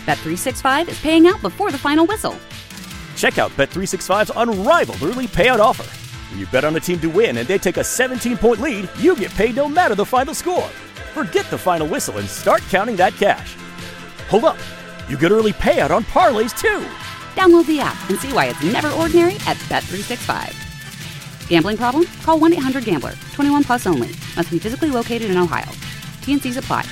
Bet365 is paying out before the final whistle. Check out Bet365's unrivaled early payout offer. When you bet on a team to win and they take a 17-point lead, you get paid no matter the final score. Forget the final whistle and start counting that cash. Hold up. You get early payout on parlays, too. Download the app and see why it's never ordinary at Bet365. Gambling problem? Call 1-800-GAMBLER. 21 plus only. Must be physically located in Ohio. T&Cs apply.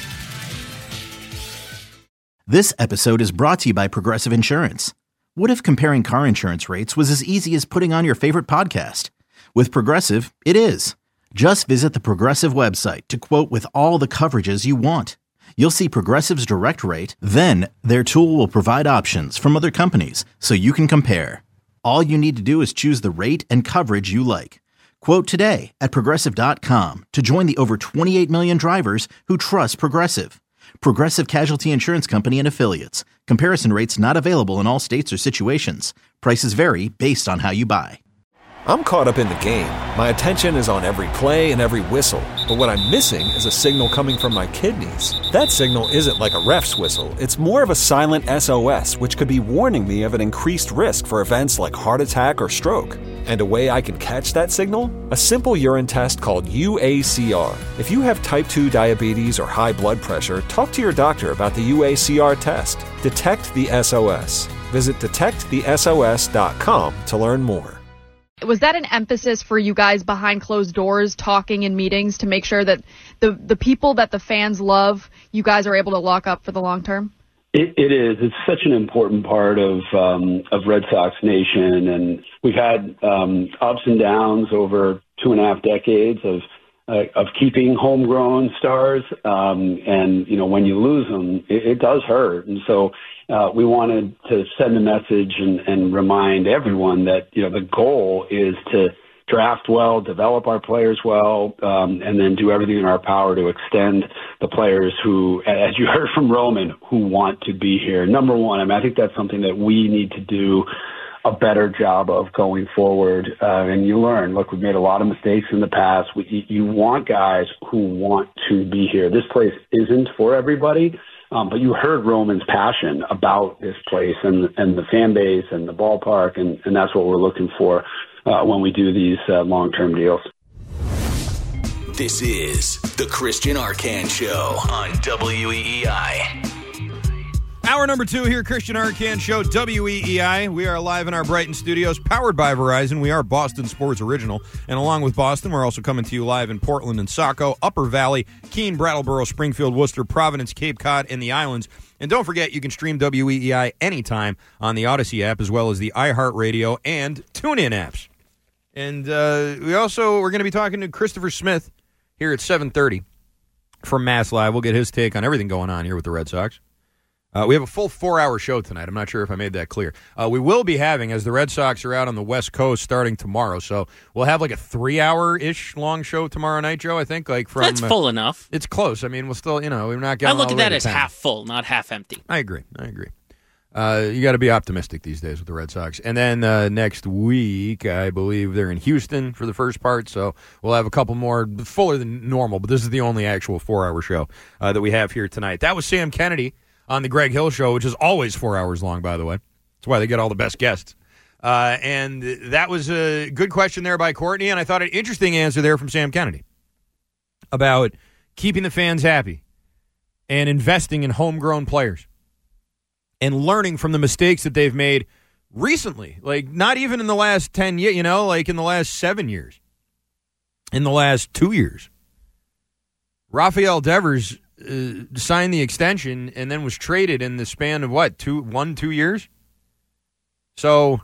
This episode is brought to you by Progressive Insurance. What if comparing car insurance rates was as easy as putting on your favorite podcast? With Progressive, it is. Just visit the Progressive website to quote with all the coverages you want. You'll see Progressive's direct rate, then their tool will provide options from other companies so you can compare. All you need to do is choose the rate and coverage you like. Quote today at Progressive.com to join the over 28 million drivers who trust Progressive. Progressive Casualty Insurance Company and Affiliates. Comparison rates not available in all states or situations. Prices vary based on how you buy. I'm caught up in the game. My attention is on every play and every whistle. But what I'm missing is a signal coming from my kidneys. That signal isn't like a ref's whistle. It's more of a silent SOS, which could be warning me of an increased risk for events like heart attack or stroke. And a way I can catch that signal? A simple urine test called UACR. If you have type 2 diabetes or high blood pressure, talk to your doctor about the UACR test. Detect the SOS. Visit detectthesos.com to learn more. Was that an emphasis for you guys behind closed doors, talking in meetings to make sure that the people that the fans love, you guys are able to lock up for the long term? It is. It's such an important part of Red Sox Nation, and we've had ups and downs over 2.5 decades of keeping homegrown stars, and you know, when you lose them, it does hurt. And so we wanted to send a message and remind everyone that, you know, the goal is to draft well, develop our players well, and then do everything in our power to extend the players who, as you heard from Roman, who want to be here. Number one, I mean, I think that's something that we need to do a better job of going forward. And you learn, look, we've made a lot of mistakes in the past. You want guys who want to be here. This place isn't for everybody. But you heard Roman's passion about this place and the fan base and the ballpark, and that's what we're looking for when we do these long-term deals. This is the Christian Arcand Show on WEEI. Hour number 2 here, Christian Arcand Show, WEEI. We are live in our Brighton studios, powered by Verizon. We are Boston Sports Original. And along with Boston, we're also coming to you live in Portland and Saco, Upper Valley, Keene, Brattleboro, Springfield, Worcester, Providence, Cape Cod, and the islands. And don't forget, you can stream WEEI anytime on the Odyssey app, as well as the iHeartRadio and TuneIn apps. And we're going to be talking to Christopher Smith here at 7:30 from Mass Live. We'll get his take on everything going on here with the Red Sox. We have a full 4-hour show tonight. I'm not sure if I made that clear. We will be having, as the Red Sox are out on the West Coast starting tomorrow, so we'll have like a 3-hour-ish long show tomorrow night, Joe, I think. That's full enough. It's close. I mean, we'll still, we're not getting I look at that as half full, not half empty. I agree. You got to be optimistic these days with the Red Sox. And then next week, I believe they're in Houston for the first part, so we'll have a couple more, fuller than normal, but this is the only actual 4-hour show that we have here tonight. That was Sam Kennedy on the Greg Hill Show, which is always 4 hours long, by the way. That's why they get all the best guests. And that was a good question there by Courtney, and I thought an interesting answer there from Sam Kennedy about keeping the fans happy and investing in homegrown players and learning from the mistakes that they've made recently. Like, not even in the last 10 years, like in the last 7 years, in the last 2 years. Rafael Devers signed the extension and then was traded in the span of 2 years. So,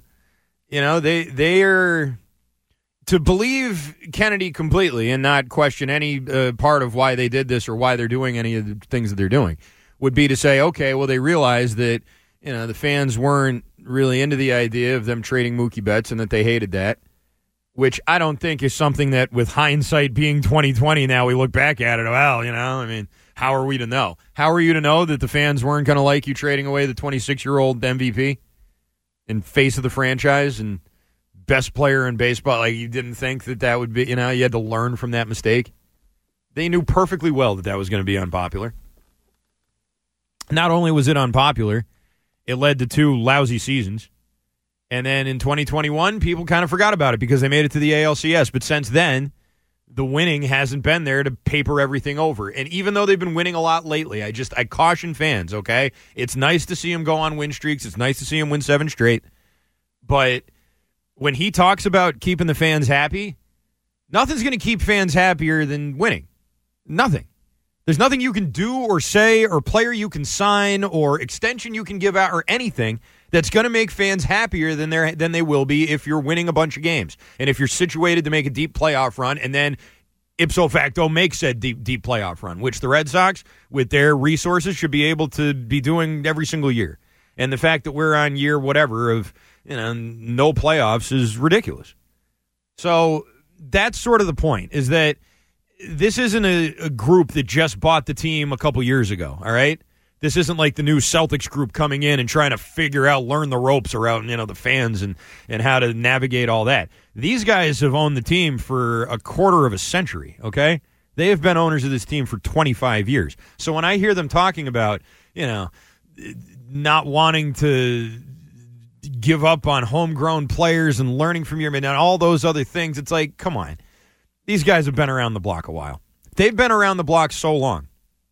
they are to believe Kennedy completely and not question any part of why they did this or why they're doing any of the things that they're doing would be to say, okay, well, they realized that, the fans weren't really into the idea of them trading Mookie Betts and that they hated that, which I don't think is something that, with hindsight being 2020 now, we look back at it, how are we to know? How are you to know that the fans weren't going to like you trading away the 26-year-old MVP and face of the franchise and best player in baseball? Like, you didn't think that would be, you had to learn from that mistake? They knew perfectly well that was going to be unpopular. Not only was it unpopular, It led to 2 lousy seasons. And then in 2021, people kind of forgot about it because they made it to the ALCS. But since then, the winning hasn't been there to paper everything over. And even though they've been winning a lot lately, I caution fans, okay? It's nice to see them go on win streaks. It's nice to see them win 7 straight. But when he talks about keeping the fans happy, nothing's going to keep fans happier than winning. Nothing. There's nothing you can do or say or player you can sign or extension you can give out or anything that's going to make fans happier than they will be if you're winning a bunch of games and if you're situated to make a deep playoff run and then ipso facto make said deep playoff run, which the Red Sox, with their resources, should be able to be doing every single year. And the fact that we're on year whatever of no playoffs is ridiculous. So that's sort of the point, is that this isn't a group that just bought the team a couple years ago, all right? This isn't like the new Celtics group coming in and trying to learn the ropes around, the fans and how to navigate all that. These guys have owned the team for a quarter of a century, okay? They have been owners of this team for 25 years. So when I hear them talking about, not wanting to give up on homegrown players and learning from your men and all those other things, it's like, come on. These guys have been around the block a while. They've been around the block so long,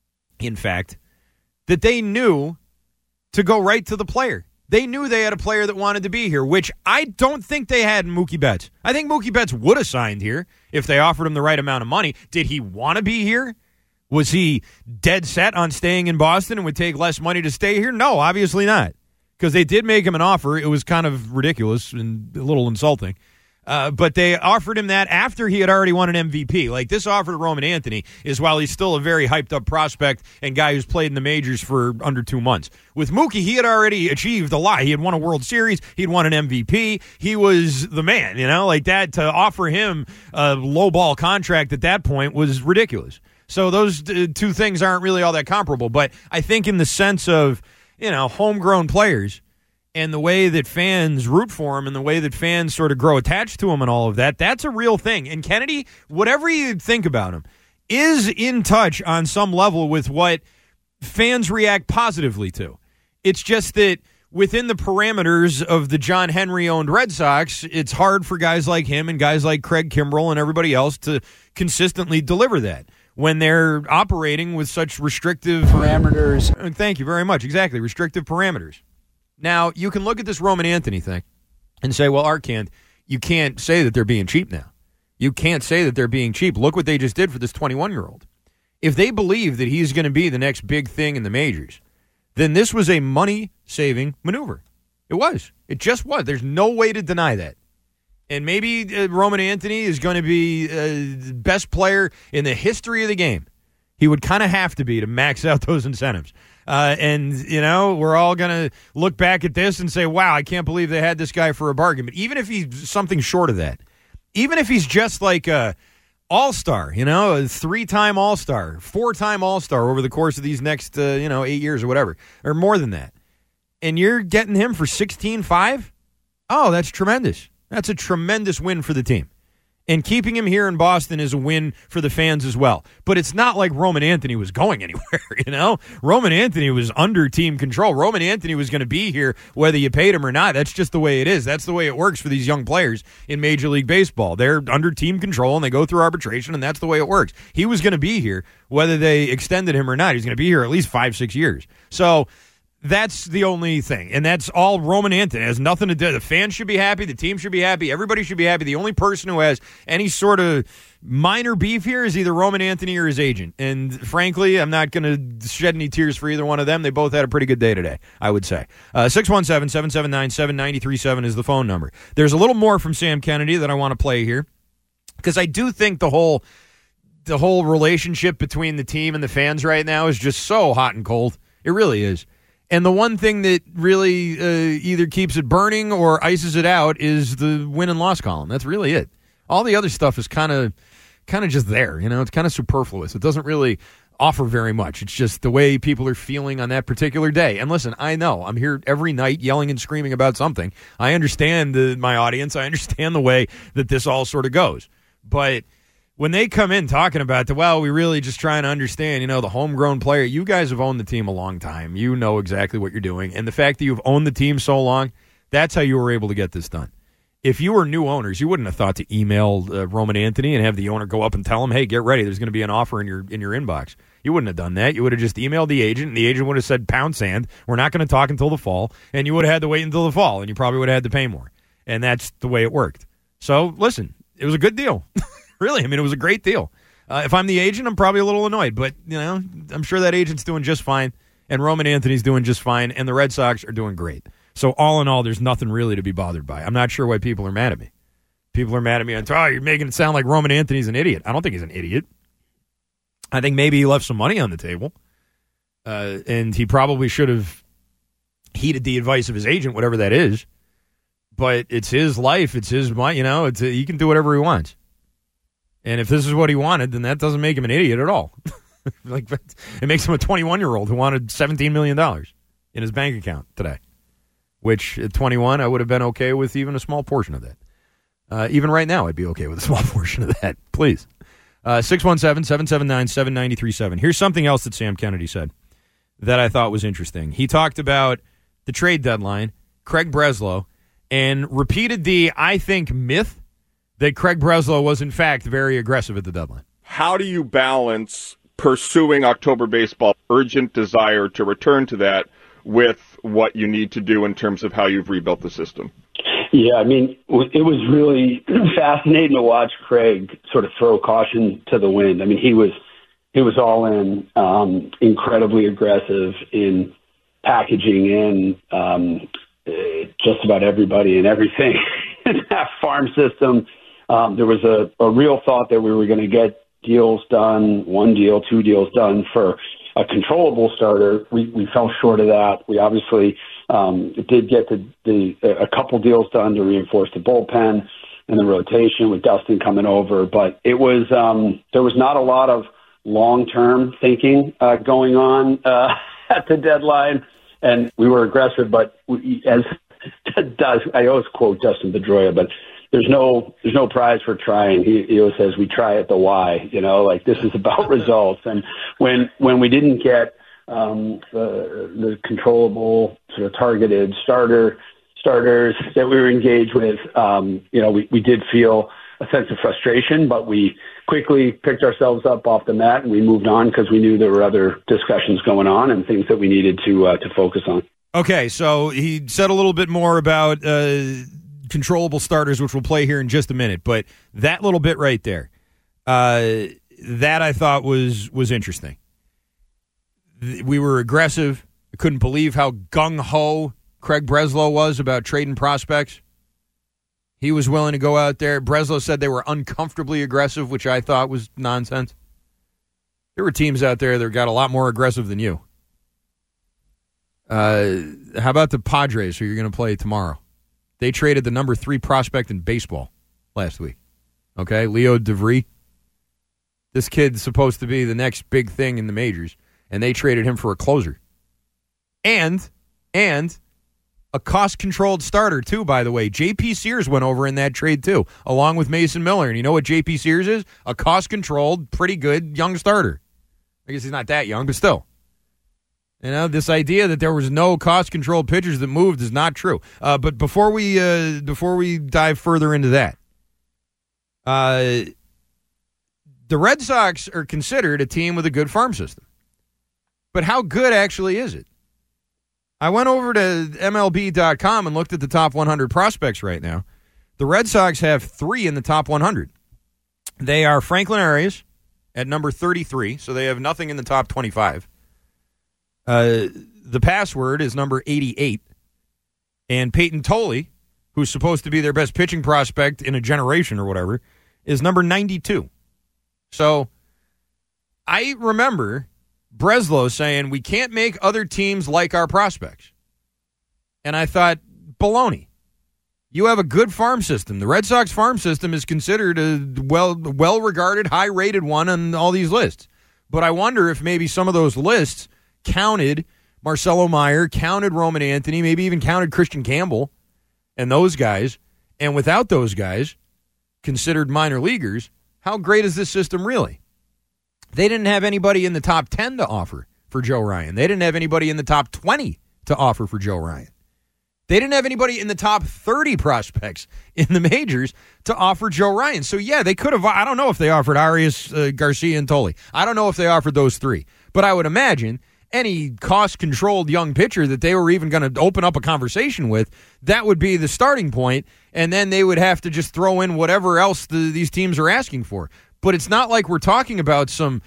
in fact, that they knew to go right to the player. They knew they had a player that wanted to be here, which I don't think they had in Mookie Betts. I think Mookie Betts would have signed here if they offered him the right amount of money. Did he want to be here? Was he dead set on staying in Boston and would take less money to stay here? No, obviously not, because they did make him an offer. It was kind of ridiculous and a little insulting. But they offered him that after he had already won an MVP. Like, this offer to Roman Anthony is while he's still a very hyped-up prospect and guy who's played in the majors for under 2 months. With Mookie, he had already achieved a lot. He had won a World Series. He'd won an MVP. He was the man, like that. To offer him a low-ball contract at that point was ridiculous. So those two things aren't really all that comparable. But I think in the sense of, homegrown players, and the way that fans root for him and the way that fans sort of grow attached to him and all of that, that's a real thing. And Kennedy, whatever you think about him, is in touch on some level with what fans react positively to. It's just that within the parameters of the John Henry-owned Red Sox, it's hard for guys like him and guys like Craig Kimbrell and everybody else to consistently deliver that when they're operating with such restrictive parameters. Thank you very much. Exactly, restrictive parameters. Now, you can look at this Roman Anthony thing and say, well, Arcand, you can't say that they're being cheap now. You can't say that they're being cheap. Look what they just did for this 21-year-old. If they believe that he's going to be the next big thing in the majors, then this was a money-saving maneuver. It was. It just was. There's no way to deny that. And maybe Roman Anthony is going to be the best player in the history of the game. He would kind of have to be to max out those incentives. And, we're all going to look back at this and say, wow, I can't believe they had this guy for a bargain. But even if he's something short of that, even if he's just like a all-star, a 3-time all-star, 4-time all-star over the course of these next, 8 years or whatever, or more than that, and you're getting him for $16.5, oh, that's tremendous. That's a tremendous win for the team. And keeping him here in Boston is a win for the fans as well. But it's not like Roman Anthony was going anywhere, Roman Anthony was under team control. Roman Anthony was going to be here whether you paid him or not. That's just the way it is. That's the way it works for these young players in Major League Baseball. They're under team control, and they go through arbitration, and that's the way it works. He was going to be here whether they extended him or not. He's going to be here at least 5-6 years. So that's the only thing, and that's all Roman Anthony. It has nothing to do. The fans should be happy. The team should be happy. Everybody should be happy. The only person who has any sort of minor beef here is either Roman Anthony or his agent. And frankly, I'm not going to shed any tears for either one of them. They both had a pretty good day today, I would say. 617-779-7937 is the phone number. There's a little more from Sam Kennedy that I want to play here, because I do think the whole relationship between the team and the fans right now is just so hot and cold. It really is. And the one thing that really either keeps it burning or ices it out is the win and loss column. That's really it. All the other stuff is kind of just there. It's kind of superfluous. It doesn't really offer very much. It's just the way people are feeling on that particular day. And listen, I know I'm here every night yelling and screaming about something. I understand my audience. I understand the way that this all sort of goes. But when they come in talking about we really just trying to understand, the homegrown player. You guys have owned the team a long time. You know exactly what you're doing. And the fact that you've owned the team so long, that's how you were able to get this done. If you were new owners, you wouldn't have thought to email Roman Anthony and have the owner go up and tell him, hey, get ready, there's going to be an offer in your inbox. You wouldn't have done that. You would have just emailed the agent, and the agent would have said, pound sand, we're not going to talk until the fall, and you would have had to wait until the fall, and you probably would have had to pay more. And that's the way it worked. So, listen, it was a good deal. Really, it was a great deal. If I'm the agent, I'm probably a little annoyed, but, I'm sure that agent's doing just fine, and Roman Anthony's doing just fine, and the Red Sox are doing great. So all in all, there's nothing really to be bothered by. I'm not sure why people are mad at me. People are mad at me on, you're making it sound like Roman Anthony's an idiot. I don't think he's an idiot. I think maybe he left some money on the table, and he probably should have heeded the advice of his agent, whatever that is. But it's his life. It's his money. He can do whatever he wants. And if this is what he wanted, then that doesn't make him an idiot at all. It makes him a 21-year-old who wanted $17 million in his bank account today. Which, at 21, I would have been okay with even a small portion of that. Even right now, I'd be okay with a small portion of that. Please. 617-779-7937. Here's something else that Sam Kennedy said that I thought was interesting. He talked about the trade deadline, Craig Breslow, and repeated the, I think, myth that Craig Breslow was, in fact, very aggressive at the deadline. How do you balance pursuing October baseball, urgent desire to return to that, with what you need to do in terms of how you've rebuilt the system? Yeah, it was really fascinating to watch Craig sort of throw caution to the wind. He was all in, incredibly aggressive in packaging in just about everybody and everything in that farm system. There was a real thought that we were going to get deals done, 1 deal, 2 deals done for a controllable starter. We fell short of that. We obviously did get a couple deals done to reinforce the bullpen and the rotation with Dustin coming over, but it was there was not a lot of long-term thinking going on at the deadline, and we were aggressive. But I always quote Dustin Pedroia, but there's no prize for trying. He always says we try at the why, this is about results. And when we didn't get the controllable sort of targeted starters that we were engaged with, we did feel a sense of frustration, but we quickly picked ourselves up off the mat and we moved on because we knew there were other discussions going on and things that we needed to focus on. Okay, so he said a little bit more about controllable starters, which we'll play here in just a minute. But that little bit right there, that I thought was interesting. We were aggressive. I couldn't believe how gung-ho Craig Breslow was about trading prospects. He was willing to go out there. Breslow said they were uncomfortably aggressive, which I thought was nonsense. There were teams out there that got a lot more aggressive than you. How about the Padres, who you're going to play tomorrow? They traded the number 3 prospect in baseball last week. Okay, Leo DeVry. This kid's supposed to be the next big thing in the majors, and they traded him for a closer. And a cost-controlled starter, too, by the way. J.P. Sears went over in that trade, too, along with Mason Miller. And you know what J.P. Sears is? A cost-controlled, pretty good young starter. I guess he's not that young, but still. This idea that there was no cost-controlled pitchers that moved is not true. But before we dive further into that, the Red Sox are considered a team with a good farm system. But how good actually is it? I went over to MLB.com and looked at the top 100 prospects right now. The Red Sox have 3 in the top 100. They are Franklin Arias at number 33, so they have nothing in the top 25. The password is number 88. And Peyton Tolley, who's supposed to be their best pitching prospect in a generation or whatever, is number 92. So I remember Breslow saying, we can't make other teams like our prospects. And I thought, baloney. You have a good farm system. The Red Sox farm system is considered a well-regarded, high-rated one on all these lists. But I wonder if maybe some of those lists counted Marcelo Meyer, counted Roman Anthony, maybe even counted Christian Campbell and those guys. And without those guys, considered minor leaguers, How great is this system really? They didn't have anybody in the top 10 to offer for Joe Ryan. They didn't have anybody in the top 20 to offer for Joe Ryan. They didn't have anybody in the top 30 prospects in the majors to offer Joe Ryan. So, yeah, they could have. I don't know if they offered Arias, Garcia, and Tolle. I don't know if they offered those three. But I would imagine any cost-controlled young pitcher that they were even going to open up a conversation with, that would be the starting point, and then they would have to just throw in whatever else these teams are asking for. But it's not like we're talking about some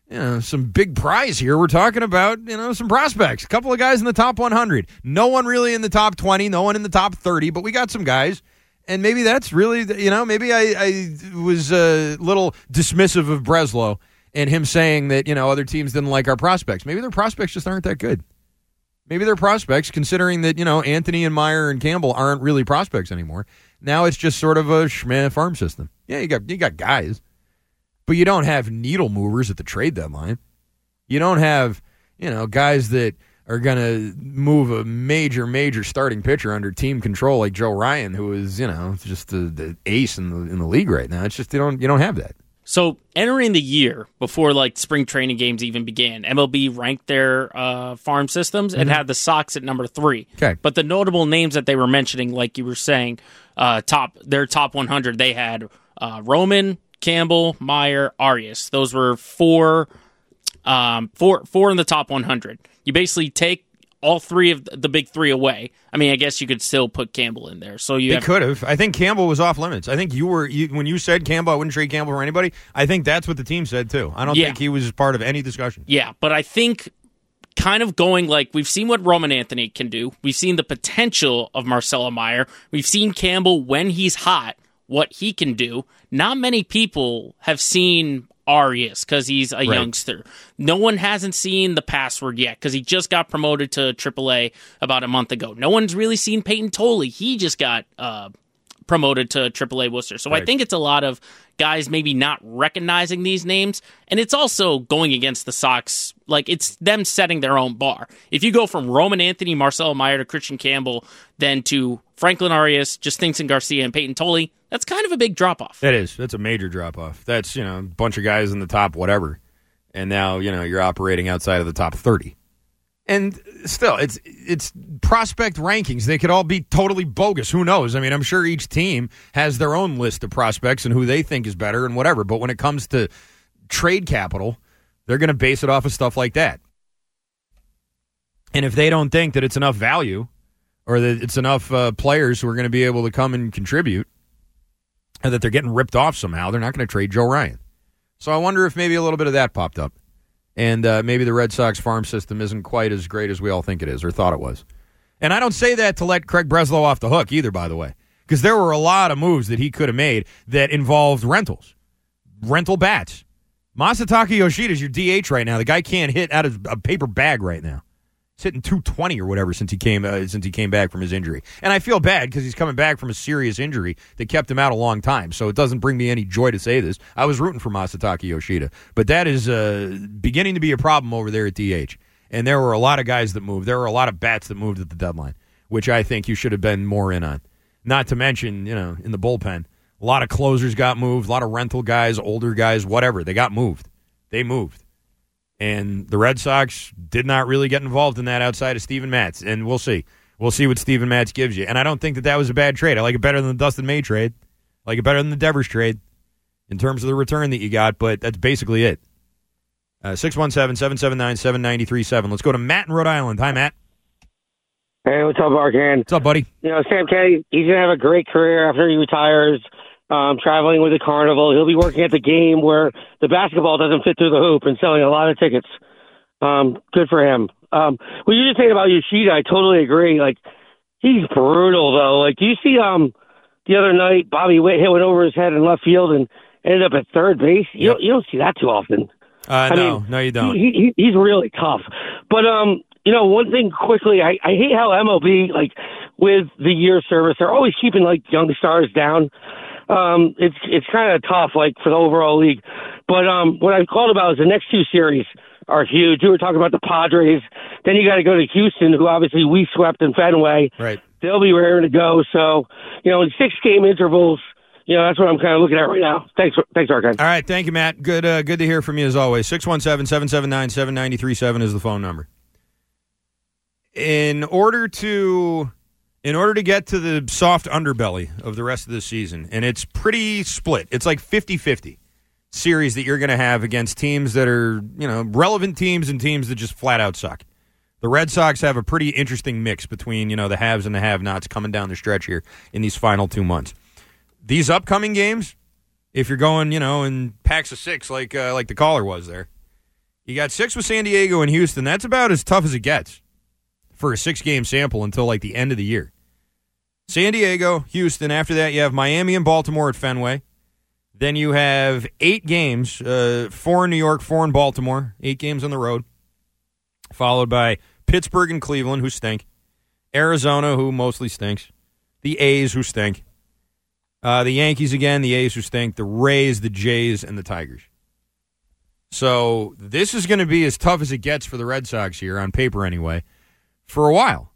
big prize here. We're talking about, some prospects, a couple of guys in the top 100. No one really in the top 20, no one in the top 30, but we got some guys. And maybe that's really, maybe I was a little dismissive of Breslow and him saying that, other teams didn't like our prospects. Maybe their prospects just aren't that good. Maybe their prospects, considering that, Anthony and Meyer and Campbell aren't really prospects anymore. Now it's just sort of a schmeh farm system. Yeah, you got guys. But you don't have needle movers at the trade deadline. You don't have, guys that are going to move a major starting pitcher under team control like Joe Ryan, who is, just the ace in the league right now. It's just you don't have that. So entering the year before spring training games even began, MLB ranked their farm systems and had the Sox at number 3. Okay. But the notable names that they were mentioning, like you were saying, their top 100, they had Roman, Campbell, Meyer, Arias. Those were four in the top 100. You basically take all three of the big three away. I mean, I guess you could still put Campbell in there. So you could have. I think Campbell was off limits. I think when you said Campbell, I wouldn't trade Campbell for anybody. I think that's what the team said too. I don't think he was part of any discussion. Yeah, but I think kind of going we've seen what Roman Anthony can do. We've seen the potential of Marcelo Meyer. We've seen Campbell when he's hot, what he can do. Not many people have seen Arias because he's a youngster. No one hasn't seen the password yet because he just got promoted to AAA about a month ago. No one's really seen Peyton Tolle. He just got promoted to AAA Worcester. So I think it's a lot of guys maybe not recognizing these names, and it's also going against the Sox. It's them setting their own bar. If you go from Roman Anthony, Marcelo Meyer to Christian Campbell, then to Franklin Arias, Justinson Garcia, and Peyton Tolle, that's kind of a big drop-off. It is. That's a major drop-off. That's, a bunch of guys in the top whatever, and now, you're operating outside of the top 30. And still, it's prospect rankings. They could all be totally bogus. Who knows? I mean, I'm sure each team has their own list of prospects and who they think is better and whatever. But when it comes to trade capital, they're going to base it off of stuff like that. And if they don't think that it's enough value or that it's enough players who are going to be able to come and contribute and that they're getting ripped off somehow, they're not going to trade Joe Ryan. So I wonder if maybe a little bit of that popped up. And maybe the Red Sox farm system isn't quite as great as we all think it is or thought it was. And I don't say that to let Craig Breslow off the hook either, by the way, because there were a lot of moves that he could have made that involved rental bats. Masataka Yoshida is your DH right now. The guy can't hit out of a paper bag right now. He's hitting 220 or whatever since he came back from his injury. And I feel bad because he's coming back from a serious injury that kept him out a long time. So it doesn't bring me any joy to say this. I was rooting for Masataka Yoshida. But that is beginning to be a problem over there at DH. And there were a lot of guys that moved. There were a lot of bats that moved at the deadline, which I think you should have been more in on. Not to mention, in the bullpen, a lot of closers got moved, a lot of rental guys, older guys, whatever. They got moved. They moved. And the Red Sox did not really get involved in that outside of Steven Matz. And we'll see. We'll see what Steven Matz gives you. And I don't think that was a bad trade. I like it better than the Dustin May trade. I like it better than the Devers trade in terms of the return that you got. But that's basically it. 617-779-7937. Let's go to Matt in Rhode Island. Hi, Matt. Hey, what's up, Arcan? What's up, buddy? Sam Kennedy, he's going to have a great career after he retires. Traveling with the Carnival. He'll be working at the game where the basketball doesn't fit through the hoop and selling a lot of tickets. Good for him. What you just saying about Yoshida, I totally agree. He's brutal, though. Do you see the other night Bobby Witt hit one over his head in left field and ended up at third base? You don't see that too often. No, you don't. He's really tough. But, one thing quickly, I hate how MLB, with the year service, they're always keeping, young stars down. It's kind of tough, for the overall league. But what I called about is the next two series are huge. You were talking about the Padres. Then you got to go to Houston, who obviously we swept in Fenway. Right. They'll be raring to go. So, in 6-game intervals, that's what I'm kind of looking at right now. Thanks, Arkan. All right, thank you, Matt. Good to hear from you as always. 617-779-7937 is the phone number. In order to get to the soft underbelly of the rest of the season, and it's pretty split. It's like 50-50 series that you're going to have against teams that are, relevant teams and teams that just flat out suck. The Red Sox have a pretty interesting mix between, the haves and the have-nots coming down the stretch here in these final 2 months. These upcoming games, if you're going, in packs of 6 like the caller was there, you got 6 with San Diego and Houston. That's about as tough as it gets for a 6-game sample until like the end of the year. San Diego, Houston. After that, you have Miami and Baltimore at Fenway. Then you have 8 games, 4 in New York, 4 in Baltimore, 8 games on the road, followed by Pittsburgh and Cleveland, who stink, Arizona, who mostly stinks, the A's, who stink, the Yankees again, the A's, who stink, the Rays, the Jays, and the Tigers. So this is going to be as tough as it gets for the Red Sox here, on paper anyway, for a while.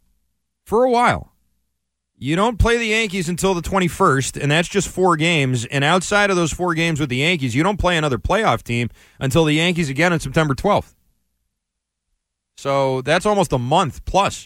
You don't play the Yankees until the 21st, and that's just 4 games. And outside of those 4 games with the Yankees, you don't play another playoff team until the Yankees again on September 12th. So that's almost a month plus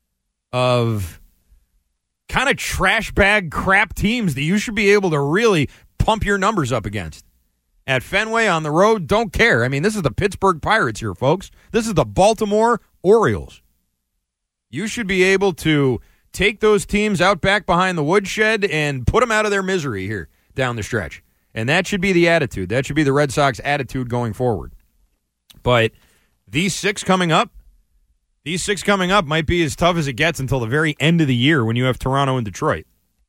of kind of trash bag crap teams that you should be able to really pump your numbers up against. At Fenway, on the road, don't care. I mean, this is the Pittsburgh Pirates here, folks. This is the Baltimore Orioles. You should be able to take those teams out back behind the woodshed and put them out of their misery here down the stretch. And that should be the attitude. That should be the Red Sox attitude going forward. But these 6 coming up might be as tough as it gets until the very end of the year when you have Toronto and Detroit.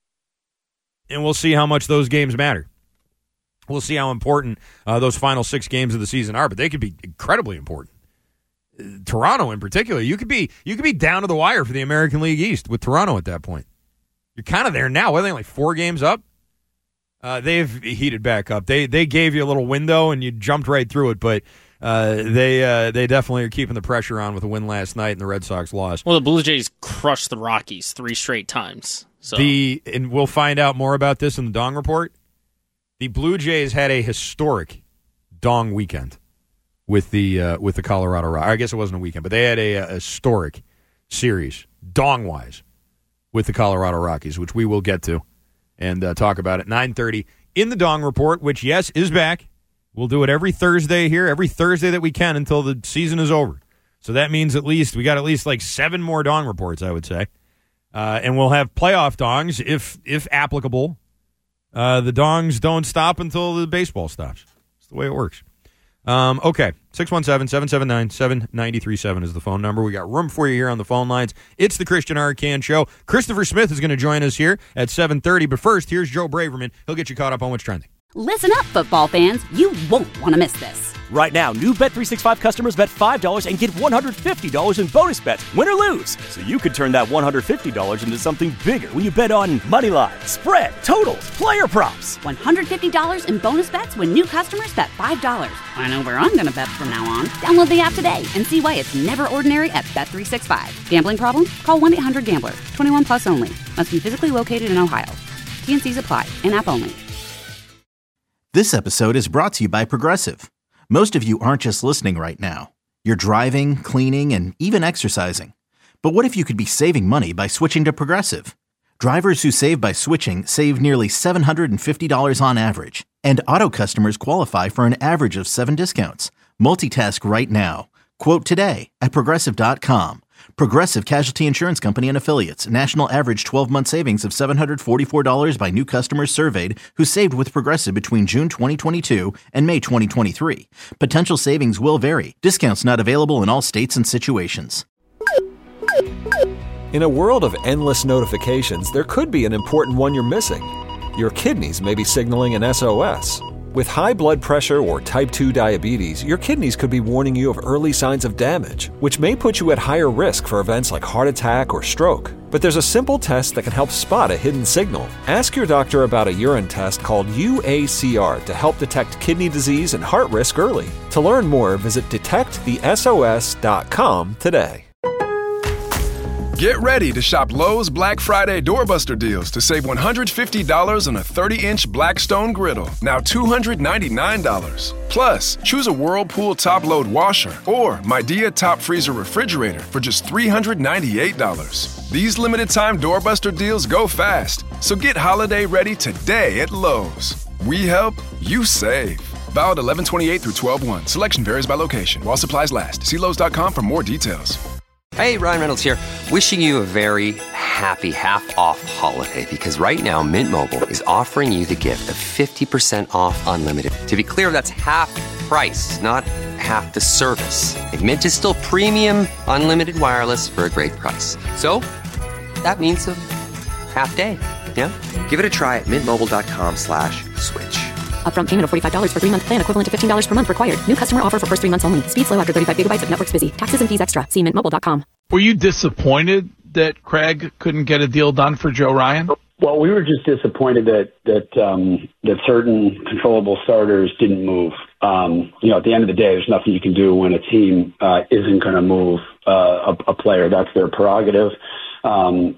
And we'll see how much those games matter. We'll see how important those final 6 games of the season are, but they could be incredibly important. Toronto in particular, you could be down to the wire for the American League East with Toronto at that point. You're kind of there now. What are they, like 4 games up? They've heated back up. They gave you a little window and you jumped right through it, but they definitely are keeping the pressure on with a win last night, and the Red Sox lost. Well, the Blue Jays crushed the Rockies 3 straight times. So and we'll find out more about this in the Dong Report. The Blue Jays had a historic Dong weekend with the Colorado Rockies. I guess it wasn't a weekend, but they had a historic series, Dong-wise, with the Colorado Rockies, which we will get to and talk about at 9:30 in the Dong Report, which, yes, is back. We'll do it every Thursday here, every Thursday that we can until the season is over. So that means we got at least like 7 more Dong Reports, I would say. And we'll have playoff Dongs, if applicable. The Dongs don't stop until the baseball stops. It's the way it works. Okay, 617-779-7937 is the phone number. We got room for you here on the phone lines. It's the Christian Arcand Show. Christopher Smith is going to join us here at 7:30. But first, here's Joe Braverman. He'll get you caught up on what's trending. Listen up, football fans. You won't want to miss this. Right now, new Bet365 customers bet $5 and get $150 in bonus bets, win or lose. So you could turn that $150 into something bigger when you bet on money line, spread, totals, player props. $150 in bonus bets when new customers bet $5. I know where I'm going to bet from now on. Download the app today and see why it's never ordinary at Bet365. Gambling problem? Call 1-800-GAMBLER. 21 plus only. Must be physically located in Ohio. T&Cs apply. In-app only. This episode is brought to you by Progressive. Most of you aren't just listening right now. You're driving, cleaning, and even exercising. But what if you could be saving money by switching to Progressive? Drivers who save by switching save nearly $750 on average. And auto customers qualify for an average of 7 discounts. Multitask right now. Quote today at Progressive.com. Progressive Casualty Insurance Company and Affiliates. National average 12-month savings of $744 by new customers surveyed who saved with Progressive between June 2022 and May 2023. Potential savings will vary. Discounts not available in all states and situations. In a world of endless notifications, there could be an important one you're missing. Your kidneys may be signaling an SOS. With high blood pressure or type 2 diabetes, your kidneys could be warning you of early signs of damage, which may put you at higher risk for events like heart attack or stroke. But there's a simple test that can help spot a hidden signal. Ask your doctor about a urine test called UACR to help detect kidney disease and heart risk early. To learn more, visit detectthesos.com today. Get ready to shop Lowe's Black Friday Doorbuster deals to save $150 on a 30-inch Blackstone griddle, now $299. Plus, choose a Whirlpool top-load washer or Midea top freezer refrigerator for just $398. These limited-time Doorbuster deals go fast, so get holiday ready today at Lowe's. We help, you save. Valid 11/28 through 12/1. Selection varies by location. While supplies last. See Lowe's.com for more details. Hey, Ryan Reynolds here. Wishing you a very happy half-off holiday because right now Mint Mobile is offering you the gift of 50% off unlimited. To be clear, that's half price, not half the service. And Mint is still premium unlimited wireless for a great price. So that means a half day. Yeah? Give it a try at mintmobile.com/switch. Upfront payment of $45 for 3-month plan equivalent to $15 per month required. New customer offer for first 3 months only. Speed slow after 35 gigabytes if network's busy. Taxes and fees extra. See mintmobile.com. Were you disappointed that Craig couldn't get a deal done for Joe Ryan? Well, we were just disappointed that certain controllable starters didn't move. At the end of the day, there's nothing you can do when a team isn't going to move a player. That's their prerogative. I'll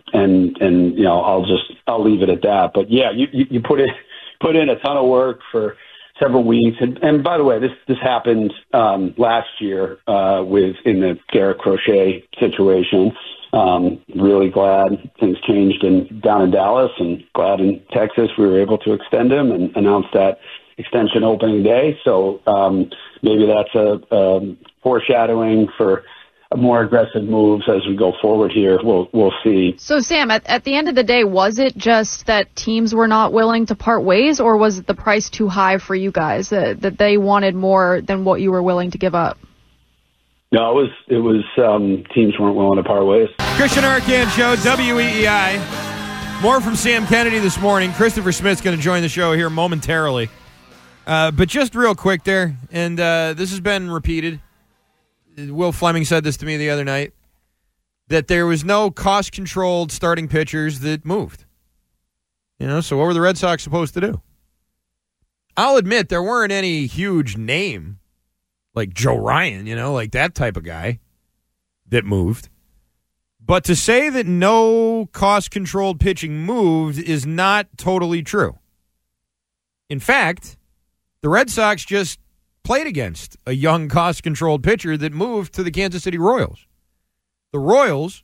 leave it at that. But yeah, you put in a ton of work for several weeks. And by the way, this happened last year in the Garrett Crochet situation. Really glad things changed down in Dallas, and glad in Texas we were able to extend him and announce that extension opening day. So maybe that's a foreshadowing for more aggressive moves as we go forward here. We'll see. So, Sam, at the end of the day, was it just that teams were not willing to part ways, or was the price too high for you guys, that they wanted more than what you were willing to give up? No, it was teams weren't willing to part ways. Christian Arcand Show, WEEI. More from Sam Kennedy this morning. Christopher Smith's going to join the show here momentarily. But just real quick there, and this has been repeated. Will Fleming said this to me the other night, that there was no cost-controlled starting pitchers that moved. So what were the Red Sox supposed to do? I'll admit there weren't any huge name like Joe Ryan, like that type of guy that moved. But to say that no cost-controlled pitching moved is not totally true. In fact, the Red Sox just played against a young cost-controlled pitcher that moved to the Kansas City Royals. The Royals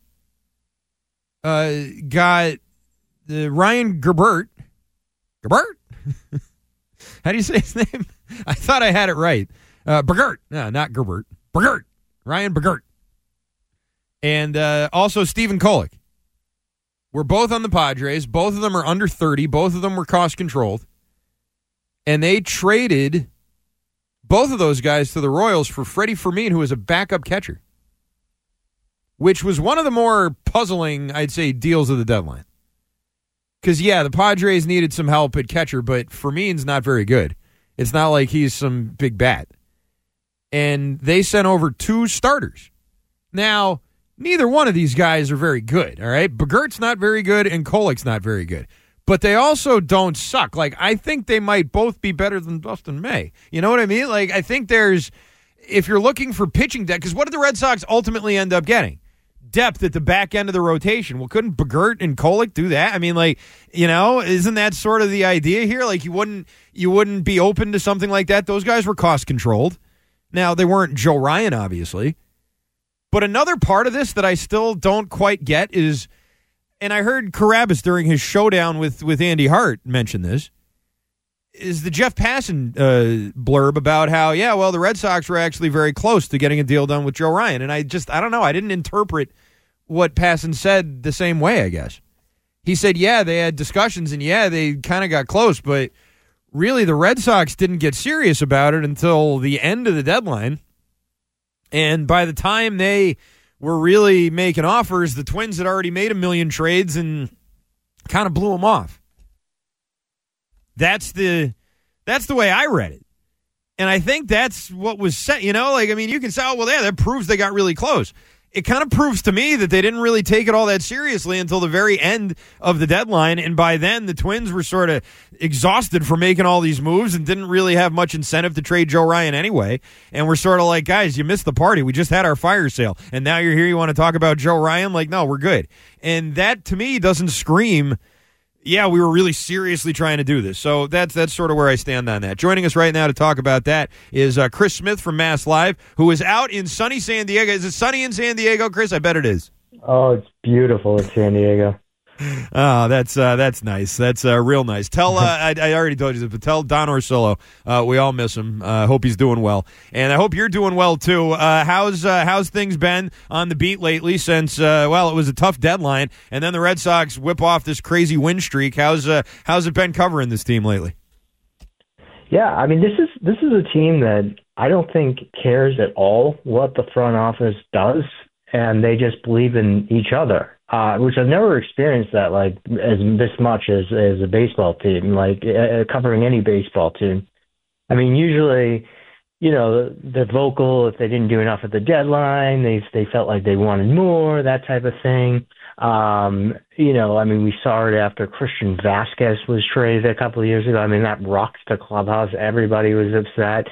got the Ryan Gerbert. Gerbert? How do you say his name? I thought I had it right. Begert. No, not Gerbert. Begert. Ryan Begert. And also Stephen Kolek. We're both on the Padres. Both of them are under 30. Both of them were cost-controlled. And they traded both of those guys to the Royals for Freddie Fermin, who was a backup catcher, which was one of the more puzzling, I'd say, deals of the deadline. Because, yeah, the Padres needed some help at catcher, but Fermin's not very good. It's not like he's some big bat. And they sent over 2 starters. Now, neither one of these guys are very good, all right? Begert's not very good, and Kolek's not very good. But they also don't suck. Like, I think they might both be better than Dustin May. You know what I mean? Like, I think if you're looking for pitching depth, because what did the Red Sox ultimately end up getting? Depth at the back end of the rotation. Well, couldn't Begert and Kolek do that? I mean, isn't that sort of the idea here? Like, you wouldn't be open to something like that? Those guys were cost-controlled. Now, they weren't Joe Ryan, obviously. But another part of this that I still don't quite get is, and I heard Carabas during his showdown with Andy Hart mention this, is the Jeff Passan blurb about how, the Red Sox were actually very close to getting a deal done with Joe Ryan. And I don't know. I didn't interpret what Passan said the same way, I guess. He said, they had discussions, and they kind of got close, but really the Red Sox didn't get serious about it until the end of the deadline. And by the time they were really making offers, the Twins had already made 1 million trades and kind of blew them off. That's the way I read it. And I think that's what was said. You can say, that proves they got really close. it kind of proves to me that they didn't really take it all that seriously until the very end of the deadline. And by then, the Twins were sort of exhausted from making all these moves and didn't really have much incentive to trade Joe Ryan anyway. And we're sort of like, guys, you missed the party. We just had our fire sale. And now you're here, you want to talk about Joe Ryan? Like, no, we're good. And that, to me, doesn't scream, yeah, we were really seriously trying to do this. So that's sort of where I stand on that. Joining us right now to talk about that is Chris Smith from Mass Live, who is out in sunny San Diego. Is it sunny in San Diego, Chris? I bet it is. Oh, it's beautiful in San Diego. Oh, that's nice. That's real nice. Tell I already told you this, but tell Don Orsillo we all miss him. Hope he's doing well, and I hope you're doing well too. How's things been on the beat lately? Since it was a tough deadline, and then the Red Sox whip off this crazy win streak. How's it been covering this team lately? Yeah, I mean, this is a team that I don't think cares at all what the front office does, and they just believe in each other. Which I've never experienced that like as this much as a baseball team, like covering any baseball team. I mean, usually, they're vocal if they didn't do enough at the deadline. They felt like they wanted more, that type of thing. I mean, we saw it after Christian Vasquez was traded a couple of years ago. I mean, that rocked the clubhouse. Everybody was upset.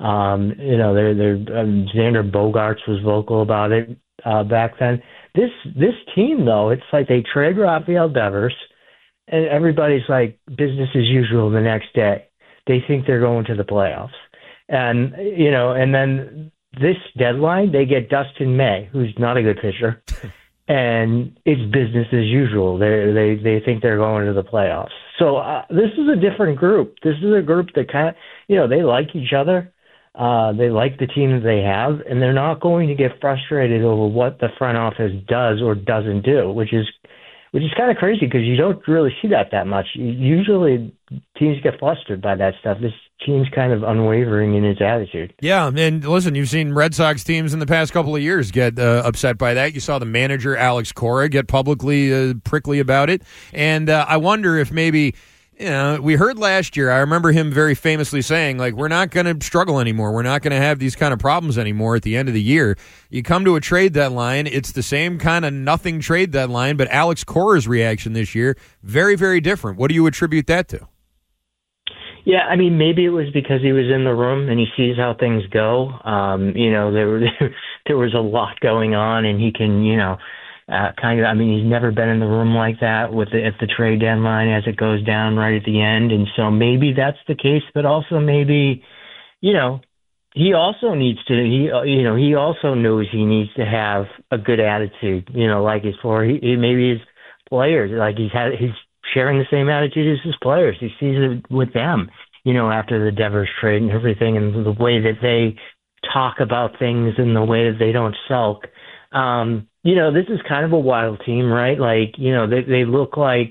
Xander Bogaerts was vocal about it back then. This team, though, it's like they trade Rafael Devers, and everybody's like business as usual the next day. They think they're going to the playoffs. And, and then this deadline, they get Dustin May, who's not a good pitcher, and it's business as usual. They think they're going to the playoffs. So this is a different group. This is a group that kind of, they like each other. They like the team that they have, and they're not going to get frustrated over what the front office does or doesn't do, which is kind of crazy because you don't really see that much. Usually teams get flustered by that stuff. This team's kind of unwavering in its attitude. Yeah, and listen, you've seen Red Sox teams in the past couple of years get upset by that. You saw the manager, Alex Cora, get publicly prickly about it, and I wonder if maybe – we heard last year, I remember him very famously saying, like, we're not going to struggle anymore. We're not going to have these kind of problems anymore at the end of the year. You come to a trade deadline, it's the same kind of nothing trade deadline, but Alex Cora's reaction this year, very, very different. What do you attribute that to? Yeah, I mean, maybe it was because he was in the room and he sees how things go. There was a lot going on, and he can, he's never been in the room like that at the trade deadline as it goes down right at the end. And so maybe that's the case, but also maybe, he also needs to, he also knows he needs to have a good attitude, like maybe his players, like he's sharing the same attitude as his players. He sees it with them, after the Devers trade and everything, and the way that they talk about things and the way that they don't sulk. This is kind of a wild team, right? Like, they look like,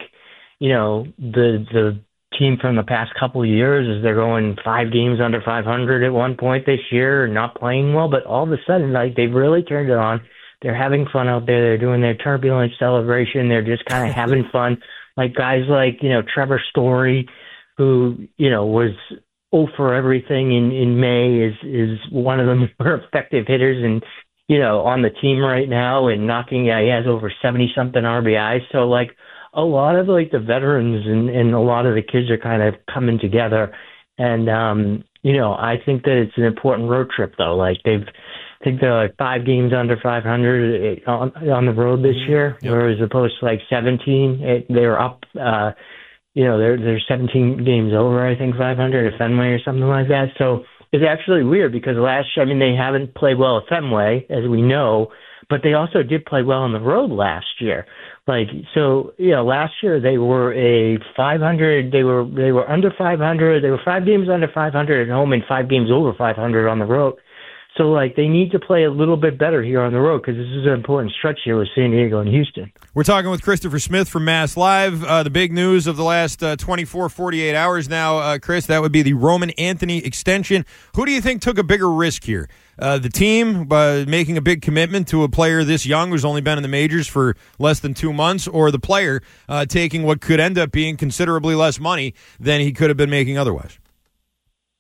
the team from the past couple of years as they're going 5 games under 500 at one point this year, not playing well, but all of a sudden, like, they've really turned it on. They're having fun out there. They're doing their turbulent celebration. They're just kind of having fun. Like guys like, Trevor Story, who, was 0 for everything in May, is one of the more effective hitters and, on the team right now, and he has over 70-something RBIs. So, like, a lot of, like, the veterans and a lot of the kids are kind of coming together. And, I think that it's an important road trip, though. Like, I think they're, like, 5 games under 500 on the road this year, whereas opposed to, like, 17. They were up, they're 17 games over, I think, 500 at Fenway or something like that. So, it's actually weird because they haven't played well at Fenway, as we know, but they also did play well on the road last year. Last year they were a 500, they were under 500, they were 5 games under 500 at home and 5 games over 500 on the road. So, like, they need to play a little bit better here on the road because this is an important stretch here with San Diego and Houston. We're talking with Christopher Smith from Mass Live. The big news of the last 24, 48 hours now, Chris, that would be the Roman Anthony extension. Who do you think took a bigger risk here? The team by making a big commitment to a player this young who's only been in the majors for less than 2 months, or the player taking what could end up being considerably less money than he could have been making otherwise?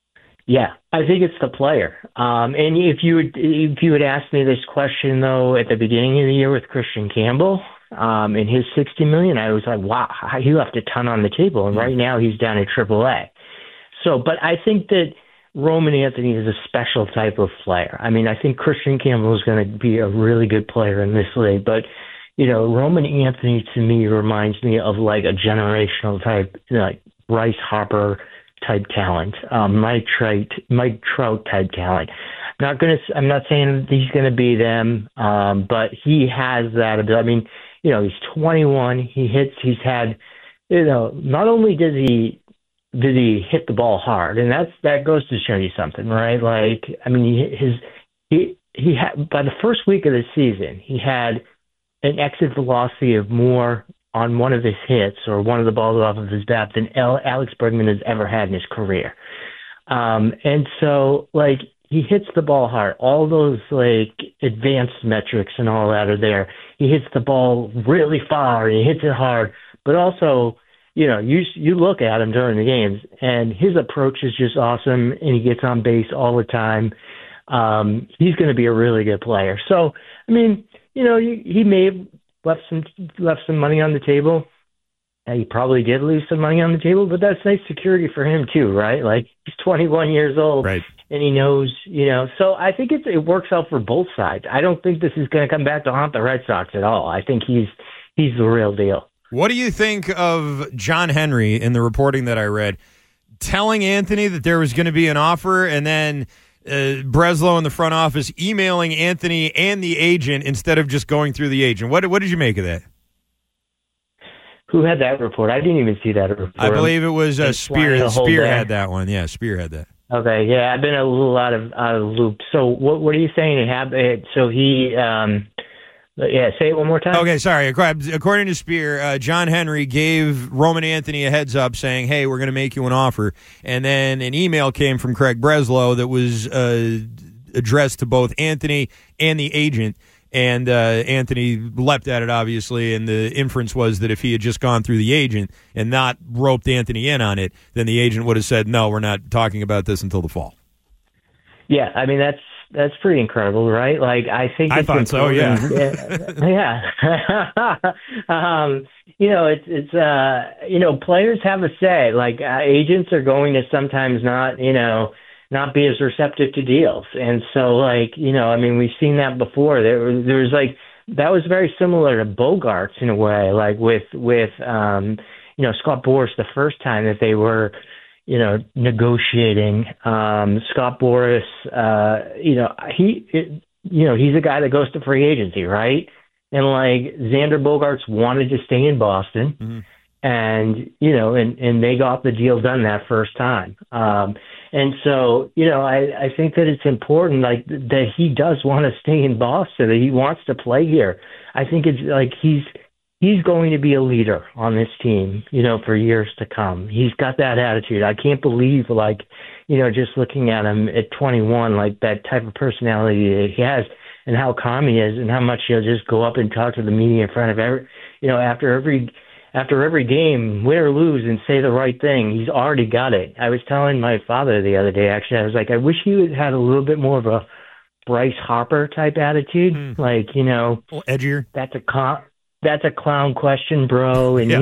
Yeah, I think it's the player. And if you had asked me this question though at the beginning of the year with Christian Campbell, and his $60 million, I was like, wow, he left a ton on the table, and right now he's down at AAA. So, but I think that Roman Anthony is a special type of player. I mean, I think Christian Campbell is going to be a really good player in this league, but Roman Anthony to me reminds me of like a generational type, like Bryce Harper type talent, Mike Trout type talent. I'm not saying he's going to be them, but he has that ability. I mean, he's 21. He's had, not only did he hit the ball hard, and that goes to show you something, right? Like, I mean, he had, by the first week of the season, he had an exit velocity of more on one of his hits or one of the balls off of his bat than Alex Bregman has ever had in his career. And so, like, he hits the ball hard. All those, like, advanced metrics and all that are there. He hits the ball really far, and he hits it hard. But also, you look at him during the games, and his approach is just awesome, and he gets on base all the time. He's going to be a really good player. So, I mean, he may have left some money on the table. He probably did leave some money on the table, but that's nice security for him too, right? Like, he's 21 years old, right? And he knows, So I think it works out for both sides. I don't think this is going to come back to haunt the Red Sox at all. I think he's the real deal. What do you think of John Henry in the reporting that I read, telling Anthony that there was going to be an offer, and then Breslow in the front office emailing Anthony and the agent instead of just going through the agent? What did you make of that? Who had that report? I didn't even see that report. I believe it was Spear. Spear had that one. Yeah, Spear had that. Okay, yeah, I've been a little out of the loop. So what are you saying? So he, say it one more time. Okay, sorry. According to Spear, John Henry gave Roman Anthony a heads up saying, hey, we're going to make you an offer. And then an email came from Craig Breslow that was addressed to both Anthony and the agent. And Anthony leapt at it, obviously, and the inference was that if he had just gone through the agent and not roped Anthony in on it, then the agent would have said, no, we're not talking about this until the fall. Yeah, I mean, that's pretty incredible, right? Like, I think I thought so, yeah. Yeah. Players have a say. Like, agents are going to sometimes not be as receptive to deals. And so, like, we've seen that before. There was like, that was very similar to Bogarts in a way, like with Scott Boras the first time that they were, negotiating. Scott Boras, he's a guy that goes to free agency, right? And like Xander Bogaerts wanted to stay in Boston. Mm-hmm. And, and they got the deal done that first time. And so, I think that it's important, like, that he does want to stay in Boston, that he wants to play here. I think it's like he's going to be a leader on this team, for years to come. He's got that attitude. I can't believe, like, just looking at him at 21, like that type of personality that he has and how calm he is and how much he'll just go up and talk to the media in front of after every game, win or lose, and say the right thing. He's already got it. I was telling my father the other day, actually, I was like, I wish he had a little bit more of a Bryce Harper type attitude. Like, a little edgier. That's a clown question, bro. And,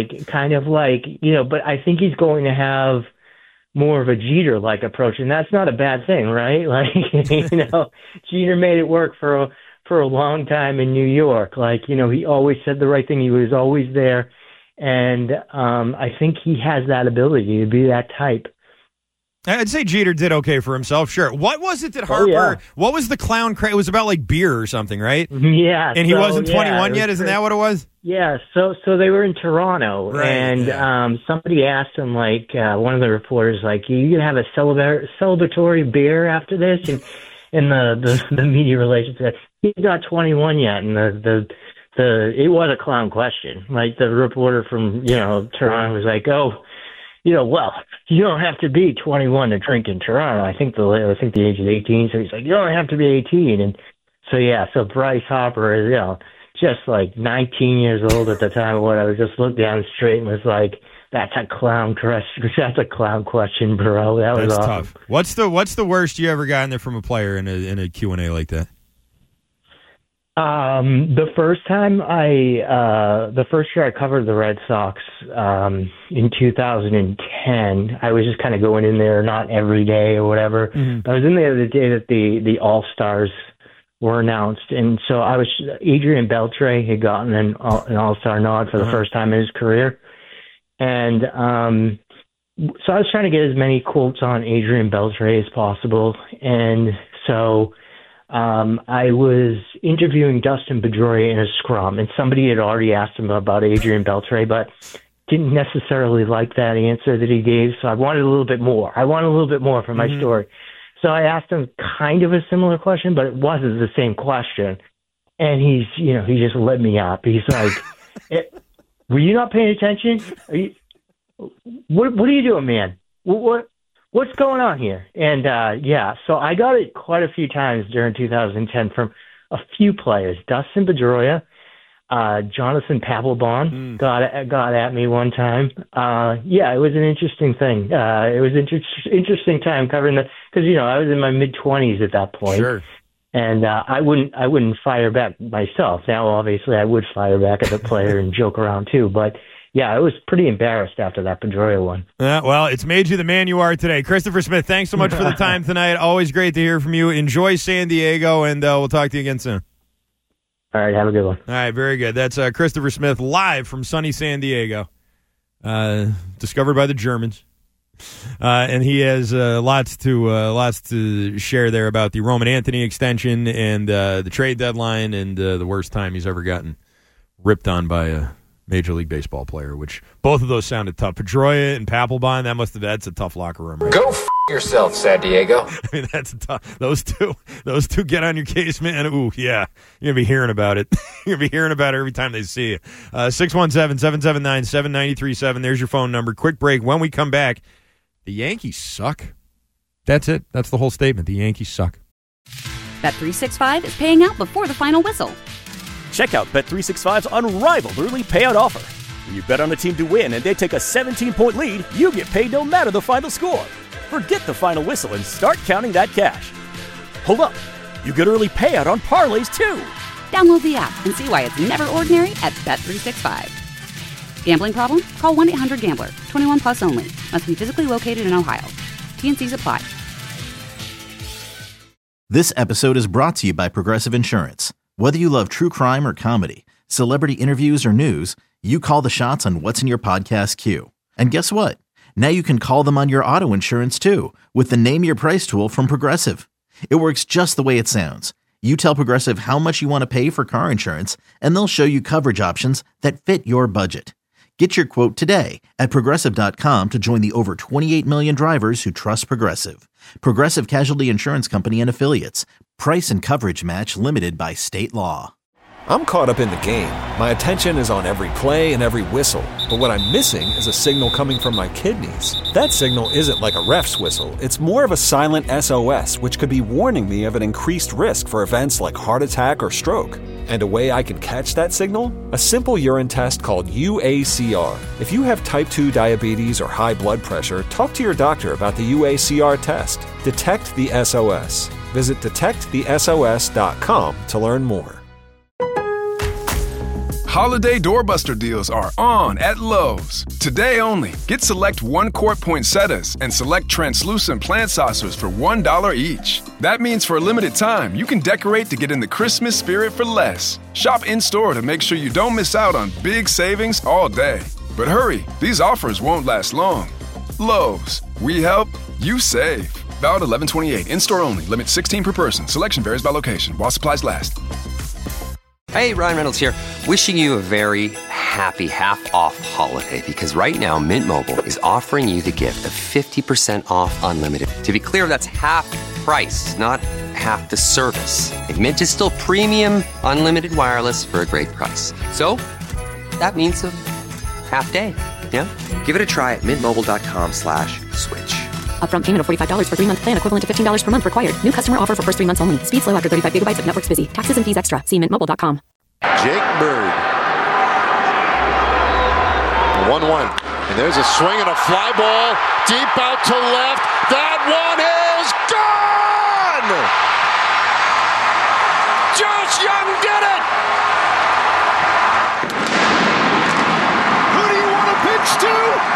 but I think he's going to have more of a Jeter-like approach. And that's not a bad thing, right? Like, Jeter made it work for a long time in New York. Like, he always said the right thing. He was always there. And I think he has that ability to be that type. I'd say Jeter did okay for himself, sure. What was it that Harper, what was the clown craze? It was about like beer or something, right? Yeah. And he wasn't 21 yet? Isn't that what it was? Yeah, so they were in Toronto, right, and somebody asked him, like, one of the reporters, like, you going to have a celebratory beer after this? And the media relations said, he's not 21 yet, and it was a clown question. Like, the reporter from, Toronto was like, well, you don't have to be 21 to drink in Toronto. I think the age is 18, so he's like, you don't have to be 18. And so Bryce Harper is, just like 19 years old at the time of what I was just looked down straight and was like, That's a clown question, bro. That was awesome. Tough. What's the worst you ever gotten there from a player in a Q&A like that? The first year I covered the Red Sox in 2010, I was just kind of going in there, not every day or whatever. Mm-hmm. I was in there the day that the All-Stars were announced, and so Adrian Beltre had gotten an All-Star nod for the first time in his career, and so I was trying to get as many quotes on Adrian Beltre as possible, and so I was interviewing Dustin Pedroia in a scrum, and somebody had already asked him about Adrian Beltre, but didn't necessarily like that answer that he gave, so I wanted a little bit more. For my story. So I asked him kind of a similar question, but it wasn't the same question. And he just lit me up. He's like, were you not paying attention? What are you doing, man? What's going on here? And so I got it quite a few times during 2010 from a few players. Dustin Pedroia, Jonathan Papelbon got at me one time. It was an interesting thing. It was an interesting time covering because I was in my mid-20s at that point. Sure. And I wouldn't fire back myself. Now, obviously, I would fire back at the player and joke around too, but. Yeah, I was pretty embarrassed after that Pedroia one. Well, it's made you the man you are today. Christopher Smith, thanks so much for the time tonight. Always great to hear from you. Enjoy San Diego, and we'll talk to you again soon. All right, have a good one. All right, very good. That's Christopher Smith live from sunny San Diego, discovered by the Germans. And he has lots to share there about the Roman Anthony extension and the trade deadline and the worst time he's ever gotten ripped on by a Major League Baseball player, which both of those sounded tough. Pedroia and Papelbon, that's a tough locker room. Right? Go yourself, San Diego. I mean, that's tough. Those two get on your case, man. Ooh, yeah, you're gonna be hearing about it. You're gonna be hearing about it every time they see you. 617-779-7937. There's your phone number. Quick break. When we come back, the Yankees suck. That's it. That's the whole statement. The Yankees suck. Bet365 is paying out before the final whistle. Check out Bet365's unrivaled early payout offer. When you bet on a team to win and they take a 17-point lead, you get paid no matter the final score. Forget the final whistle and start counting that cash. Hold up. You get early payout on parlays, too. Download the app and see why it's never ordinary at Bet365. Gambling problem? Call 1-800-GAMBLER. 21 plus only. Must be physically located in Ohio. T&Cs apply. This episode is brought to you by Progressive Insurance. Whether you love true crime or comedy, celebrity interviews or news, you call the shots on what's in your podcast queue. And guess what? Now you can call them on your auto insurance too with the Name Your Price tool from Progressive. It works just the way it sounds. You tell Progressive how much you want to pay for car insurance, and they'll show you coverage options that fit your budget. Get your quote today at Progressive.com to join the over 28 million drivers who trust Progressive. Progressive Casualty Insurance Company and Affiliates. Price and coverage match limited by state law. I'm caught up in the game. My attention is on every play and every whistle. But what I'm missing is a signal coming from my kidneys. That signal isn't like a ref's whistle. It's more of a silent SOS, which could be warning me of an increased risk for events like heart attack or stroke. And a way I can catch that signal? A simple urine test called UACR. If you have type 2 diabetes or high blood pressure, talk to your doctor about the UACR test. Detect the SOS. Visit detectthesos.com to learn more. Holiday doorbuster deals are on at Lowe's. Today only, get select 1-quart poinsettias and select translucent plant saucers for $1 each. That means for a limited time, you can decorate to get in the Christmas spirit for less. Shop in-store to make sure you don't miss out on big savings all day. But hurry, these offers won't last long. Lowe's, we help, you save. Valid 11/28, in-store only, limit 16 per person. Selection varies by location, while supplies last. Hey, Ryan Reynolds here, wishing you a very happy half-off holiday because right now Mint Mobile is offering you the gift of 50% off unlimited. To be clear, that's half price, not half the service. And Mint is still premium unlimited wireless for a great price. So, that means a half day, yeah? Give it a try at mintmobile.com/switch. Upfront payment of $45 for 3-month plan, equivalent to $15 per month required. New customer offer for first 3 months only. Speed slow after 35 gigabytes if network's busy. Taxes and fees extra. See mintmobile.com. Jake Bird. 1-1. And there's a swing and a fly ball deep out to left. That one is gone! Josh Young did it! Who do you want to pitch to?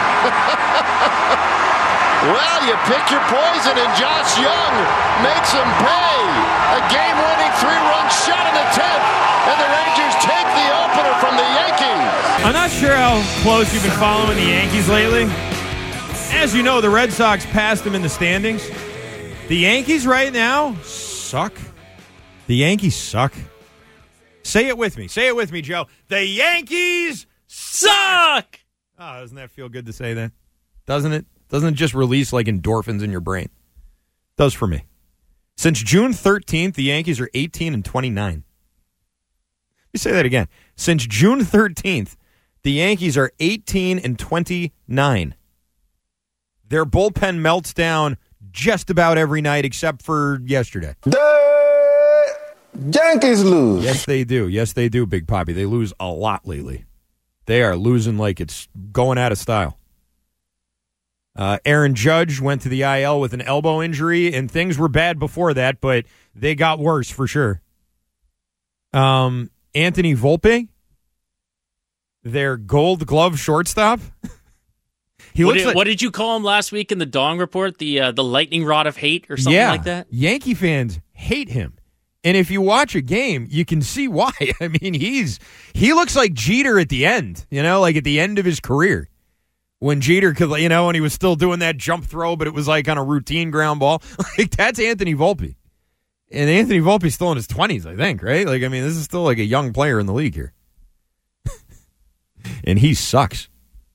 Well, you pick your poison, and Josh Young makes him pay. A game-winning 3-run shot in the 10th, and the Rangers take the opener from the Yankees. I'm not sure how close you've been following the Yankees lately. As you know, the Red Sox passed them in the standings. The Yankees right now suck. The Yankees suck. Say it with me. Say it with me, Joe. The Yankees suck! Oh, doesn't that feel good to say that? Doesn't it? Doesn't it just release like endorphins in your brain? It does for me. Since June 13th, the Yankees are 18-29. Let me say that again. Since June 13th, the Yankees are 18-29. Their bullpen melts down just about every night except for yesterday. The Yankees lose. Yes, they do. Yes, they do, Big Papi. They lose a lot lately. They are losing like it's going out of style. Aaron Judge went to the IL with an elbow injury, and things were bad before that, but they got worse for sure. Anthony Volpe, their Gold Glove shortstop. What did you call him last week in the Dong Report? The lightning rod of hate or something like that? Yankee fans hate him. And if you watch a game, you can see why. I mean, he looks like Jeter at the end, like at the end of his career. When Jeter could, when he was still doing that jump throw, but it was like on a routine ground ball. Like, that's Anthony Volpe. And Anthony Volpe's still in his 20s, I think, right? Like, I mean, this is still like a young player in the league here. And he sucks.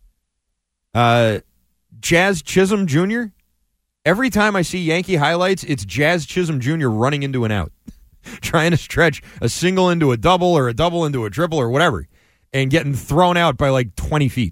Jazz Chisholm Jr., every time I see Yankee highlights, it's Jazz Chisholm Jr. running into an out. Trying to stretch a single into a double or a double into a triple or whatever. And getting thrown out by like 20 feet.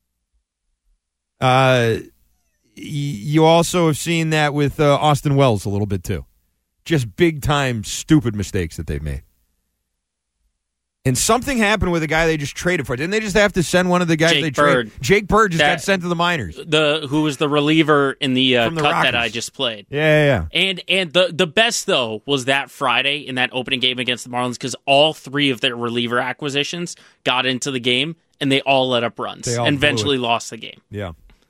You also have seen that with Austin Wells a little bit too. Just big-time stupid mistakes that they've made. And something happened with a guy they just traded for. Didn't they just have to send one of the guys they traded? Jake Bird just got sent to the minors. Who was the reliever in the cut Rockies that I just played. Yeah. And the best, though, was that Friday in that opening game against the Marlins because all three of their reliever acquisitions got into the game, and they all let up runs and eventually lost the game. Yeah.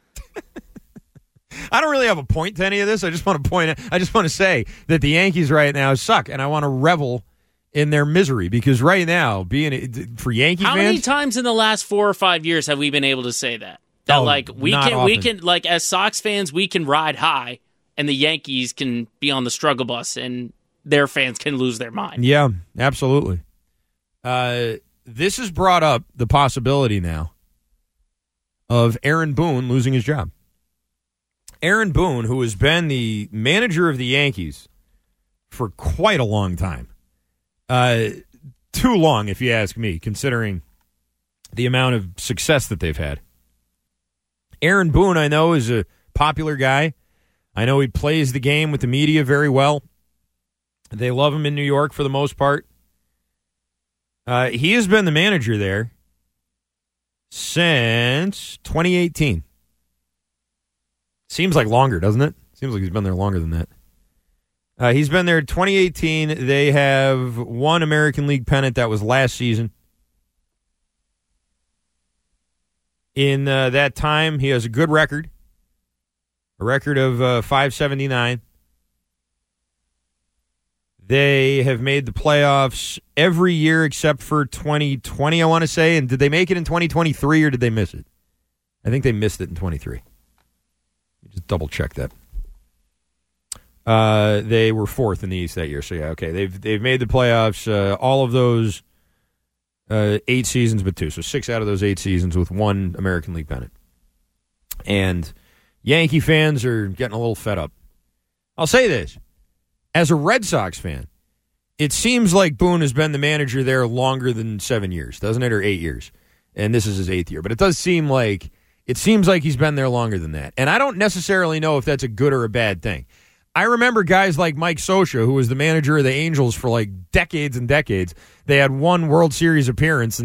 I don't really have a point to any of this. I just want to say that the Yankees right now suck, and I want to revel in their misery because right now, for Yankee fans, how many times in the last 4 or 5 years have we been able to say that? We can like as Sox fans we can ride high, and the Yankees can be on the struggle bus, and their fans can lose their mind. Yeah, absolutely. This has brought up the possibility now of Aaron Boone losing his job. Aaron Boone, who has been the manager of the Yankees for quite a long time. Too long, if you ask me, considering the amount of success that they've had. Aaron Boone, I know, is a popular guy. I know he plays the game with the media very well. They love him in New York for the most part. He has been the manager there since 2018. Seems like longer, doesn't it? Seems like he's been there longer than that. He's been there 2018. They have one American League pennant. That was last season. In that time, he has a good record. A record of 579. They have made the playoffs every year except for 2020, I want to say. And did they make it in 2023 or did they miss it? I think they missed it in 23. Just double check that. They were fourth in the East that year, so yeah, okay. They've made the playoffs all of those 8 seasons, but 2, so 6 out of those 8 seasons with one American League pennant. And Yankee fans are getting a little fed up. I'll say this: as a Red Sox fan, it seems like Boone has been the manager there longer than 7 years, doesn't it, or 8 years? And this is his 8th year, but it does seem like. It seems like he's been there longer than that. And I don't necessarily know if that's a good or a bad thing. I remember guys like Mike Scioscia, who was the manager of the Angels for like decades and decades. They had one World Series appearance, and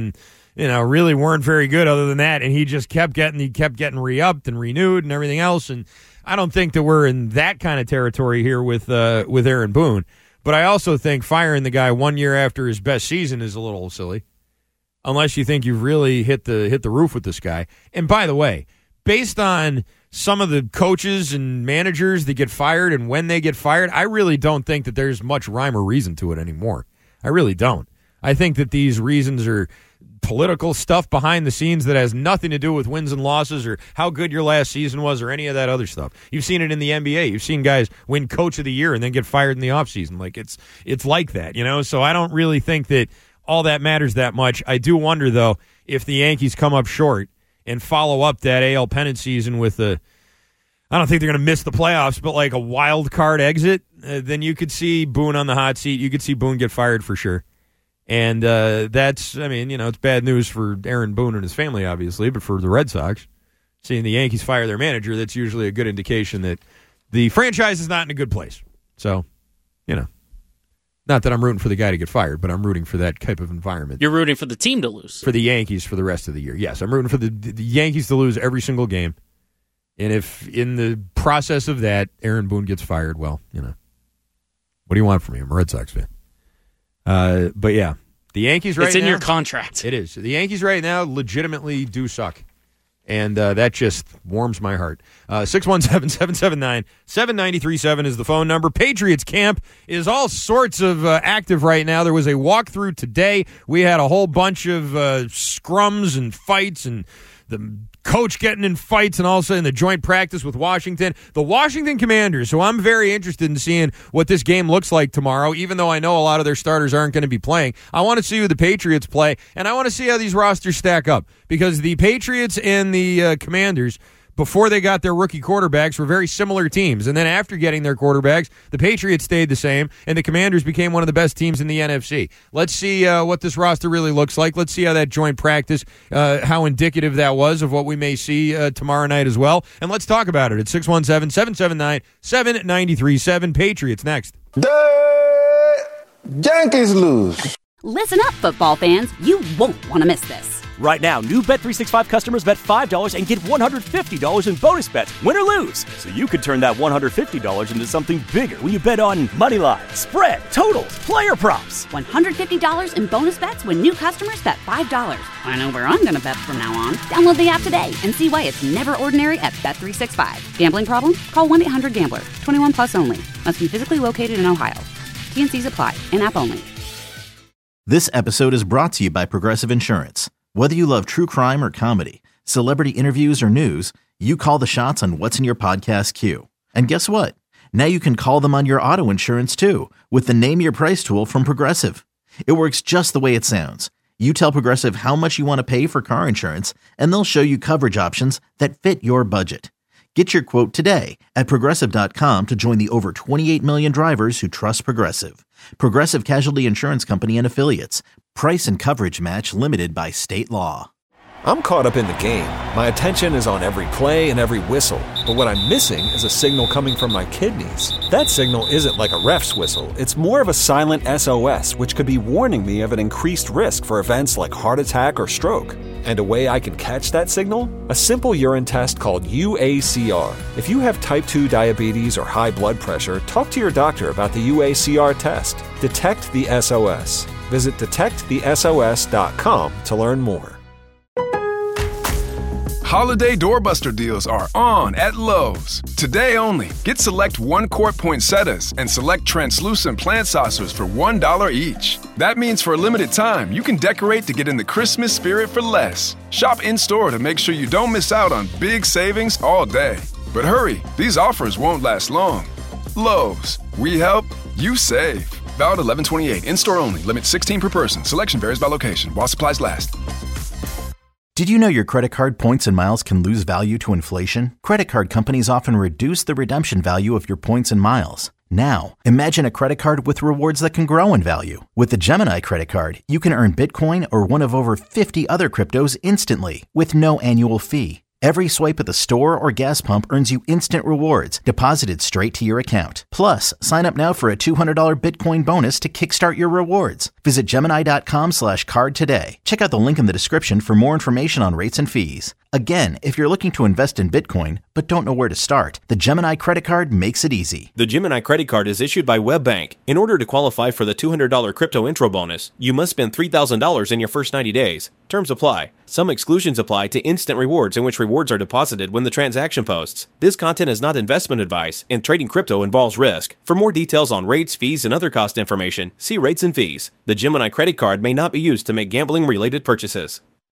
really weren't very good other than that, and he kept getting re-upped and renewed and everything else. And I don't think that we're in that kind of territory here with Aaron Boone. But I also think firing the guy 1 year after his best season is a little silly, unless you think you've really hit the roof with this guy. And by the way, based on some of the coaches and managers that get fired and when they get fired, I really don't think that there's much rhyme or reason to it anymore. I really don't. I think that these reasons are political stuff behind the scenes that has nothing to do with wins and losses or how good your last season was or any of that other stuff. You've seen it in the NBA. You've seen guys win Coach of the Year and then get fired in the offseason. Like it's like that, So I don't really think that all that matters that much. I do wonder, though, if the Yankees come up short and follow up that AL pennant season with I don't think they're going to miss the playoffs, but like a wild card exit, then you could see Boone on the hot seat. You could see Boone get fired for sure. And it's bad news for Aaron Boone and his family, obviously, but for the Red Sox, seeing the Yankees fire their manager, that's usually a good indication that the franchise is not in a good place. So, not that I'm rooting for the guy to get fired, but I'm rooting for that type of environment. You're rooting for the team to lose. For the Yankees for the rest of the year. Yes, I'm rooting for the Yankees to lose every single game. And if in the process of that, Aaron Boone gets fired, well, what do you want from me? I'm a Red Sox fan. But yeah, the Yankees right now. It's in your contract. It is. The Yankees right now legitimately do suck. And that just warms my heart. 617-779-7937 is the phone number. Patriots camp is all sorts of active right now. There was a walkthrough today. We had a whole bunch of scrums and fights and the coach getting in fights and also in the joint practice with Washington. The Washington Commanders, who I'm very interested in seeing what this game looks like tomorrow, even though I know a lot of their starters aren't going to be playing. I want to see who the Patriots play, and I want to see how these rosters stack up, because the Patriots and the Commanders, before they got their rookie quarterbacks, were very similar teams. And then after getting their quarterbacks, the Patriots stayed the same, and the Commanders became one of the best teams in the NFC. Let's see what this roster really looks like. Let's see how that joint practice, how indicative that was of what we may see tomorrow night as well. And let's talk about it at 617-779-7937. Patriots next. The Yankees lose. Listen up, football fans. You won't want to miss this. Right now, new Bet365 customers bet $5 and get $150 in bonus bets, win or lose. So you could turn that $150 into something bigger when you bet on money line, spread, totals, player props. $150 in bonus bets when new customers bet $5. I know where I'm going to bet from now on. Download the app today and see why it's never ordinary at Bet365. Gambling problem? Call 1-800-GAMBLER. 21 plus only. Must be physically located in Ohio. T&Cs apply. In-app only. This episode is brought to you by Progressive Insurance. Whether you love true crime or comedy, celebrity interviews or news, you call the shots on what's in your podcast queue. And guess what? Now you can call them on your auto insurance too, with the Name Your Price tool from Progressive. It works just the way it sounds. You tell Progressive how much you want to pay for car insurance, and they'll show you coverage options that fit your budget. Get your quote today at Progressive.com to join the over 28 million drivers who trust Progressive. Progressive Casualty Insurance Company and Affiliates. Price and coverage match limited by state law. I'm caught up in the game. My attention is on every play and every whistle. But what I'm missing is a signal coming from my kidneys. That signal isn't like a ref's whistle. It's more of a silent SOS, which could be warning me of an increased risk for events like heart attack or stroke. And a way I can catch that signal? A simple urine test called UACR. If you have type 2 diabetes or high blood pressure, talk to your doctor about the UACR test. Detect the SOS. Visit detectthesos.com to learn more. Holiday doorbuster deals are on at Lowe's. Today only, get select 1-quart poinsettias and select translucent plant saucers for $1 each. That means for a limited time, you can decorate to get in the Christmas spirit for less. Shop in-store to make sure you don't miss out on big savings all day. But hurry, these offers won't last long. Lowe's, we help, you save. Valid 11/28, in-store only, limit 16 per person. Selection varies by location, while supplies last. Did you know your credit card points and miles can lose value to inflation? Credit card companies often reduce the redemption value of your points and miles. Now, imagine a credit card with rewards that can grow in value. With the Gemini credit card, you can earn Bitcoin or one of over 50 other cryptos instantly with no annual fee. Every swipe at the store or gas pump earns you instant rewards deposited straight to your account. Plus, sign up now for a $200 Bitcoin bonus to kickstart your rewards. Visit Gemini.com/card today. Check out the link in the description for more information on rates and fees. Again, if you're looking to invest in Bitcoin but don't know where to start, the Gemini Credit Card makes it easy. The Gemini Credit Card is issued by WebBank. In order to qualify for the $200 crypto intro bonus, you must spend $3,000 in your first 90 days. Terms apply. Some exclusions apply to instant rewards, in which rewards are deposited when the transaction posts. This content is not investment advice, and trading crypto involves risk. For more details on rates, fees, and other cost information, see rates and fees. The Gemini Credit Card may not be used to make gambling-related purchases.